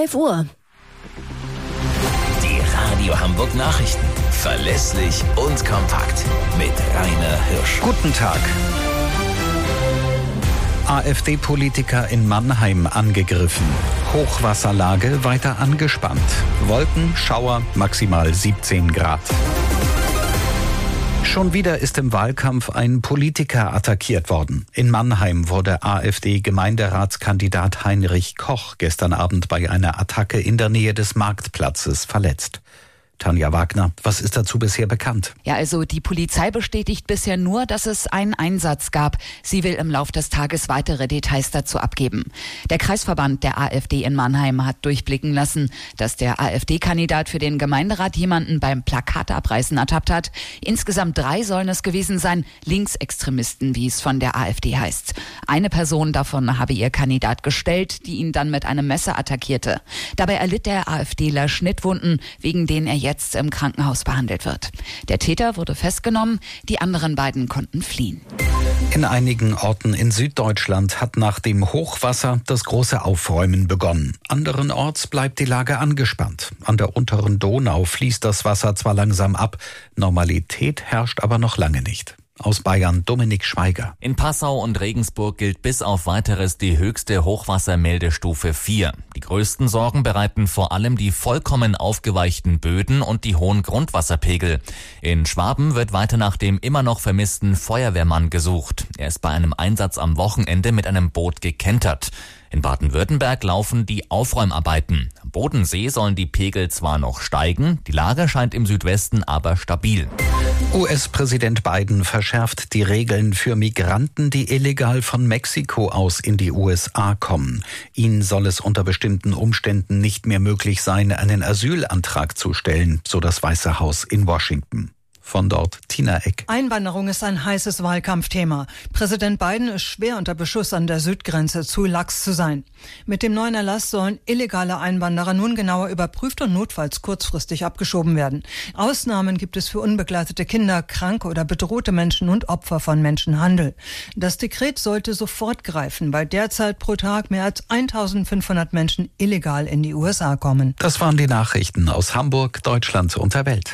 11 Uhr. Die Radio Hamburg Nachrichten. Verlässlich und kompakt. Mit Rainer Hirsch. Guten Tag. AfD-Politiker in Mannheim angegriffen. Hochwasserlage weiter angespannt. Wolken, Schauer, maximal 17 Grad. Schon wieder ist im Wahlkampf ein Politiker attackiert worden. In Mannheim wurde AfD-Gemeinderatskandidat Heinrich Koch gestern Abend bei einer Attacke in der Nähe des Marktplatzes verletzt. Tanja Wagner, was ist dazu bisher bekannt? Ja, also die Polizei bestätigt bisher nur, dass es einen Einsatz gab. Sie will im Lauf des Tages weitere Details dazu abgeben. Der Kreisverband der AfD in Mannheim hat durchblicken lassen, dass der AfD-Kandidat für den Gemeinderat jemanden beim Plakatabreißen ertappt hat. Insgesamt 3 sollen es gewesen sein, Linksextremisten, wie es von der AfD heißt. Eine Person davon habe ihr Kandidat gestellt, die ihn dann mit einem Messer attackierte. Dabei erlitt der AfDler Schnittwunden, wegen denen er jetzt im Krankenhaus behandelt wird. Der Täter wurde festgenommen, die anderen beiden konnten fliehen. In einigen Orten in Süddeutschland hat nach dem Hochwasser das große Aufräumen begonnen. Anderenorts bleibt die Lage angespannt. An der unteren Donau fließt das Wasser zwar langsam ab, Normalität herrscht aber noch lange nicht. Aus Bayern Dominik Schweiger. In Passau und Regensburg gilt bis auf Weiteres die höchste Hochwassermeldestufe 4. Die größten Sorgen bereiten vor allem die vollkommen aufgeweichten Böden und die hohen Grundwasserpegel. In Schwaben wird weiter nach dem immer noch vermissten Feuerwehrmann gesucht. Er ist bei einem Einsatz am Wochenende mit einem Boot gekentert. In Baden-Württemberg laufen die Aufräumarbeiten. Am Bodensee sollen die Pegel zwar noch steigen, die Lage scheint im Südwesten aber stabil. US-Präsident Biden verschärft die Regeln für Migranten, die illegal von Mexiko aus in die USA kommen. Ihnen soll es unter bestimmten Umständen nicht mehr möglich sein, einen Asylantrag zu stellen, so das Weiße Haus in Washington. Von dort Tina Eck. Einwanderung ist ein heißes Wahlkampfthema. Präsident Biden ist schwer unter Beschuss an der Südgrenze, zu lax zu sein. Mit dem neuen Erlass sollen illegale Einwanderer nun genauer überprüft und notfalls kurzfristig abgeschoben werden. Ausnahmen gibt es für unbegleitete Kinder, kranke oder bedrohte Menschen und Opfer von Menschenhandel. Das Dekret sollte sofort greifen, weil derzeit pro Tag mehr als 1500 Menschen illegal in die USA kommen. Das waren die Nachrichten aus Hamburg, Deutschland und der Welt.